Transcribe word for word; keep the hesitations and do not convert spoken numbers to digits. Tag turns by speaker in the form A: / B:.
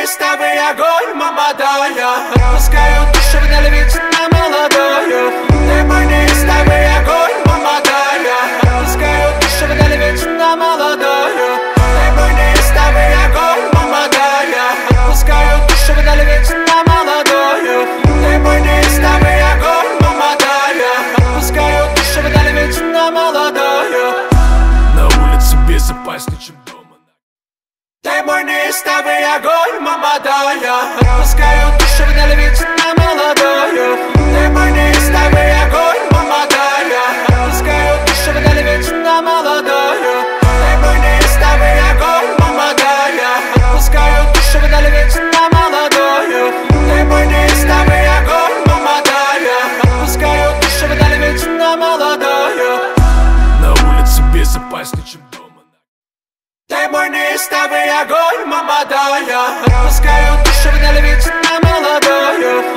A: неистовый огонь молодая. Отпускаю душу вдаль, ведь она молодая. Ты мой неистовый огонь молодая. Отпускаю душу вдаль, ведь она молодая. Ты мой неистовый огонь молодая. Отпускаю душу вдаль, ведь она молодая. Ты мой неистовый огонь молодая. Отпускаю душу вдаль, ведь она молодая.
B: На улице безопаснее, чем дома.
A: Ты мой неистовый огонь молодая. Отпускаю душу вдаль, ведь она молодая. Ты мой неистовый огонь молодая. Отпускаю душу вдаль, ведь она молодая. Ты мой неистовый огонь молодая. Отпускаю душу вдаль, ведь она молодая. Ты мой неистовый огонь молодая. Отпускаю душу вдаль, ведь она молодая.
B: На улице безопаснее, чем дома.
A: Ты мой неистовый огонь молодая. Отпускаю душу вдаль, ведь она молодая.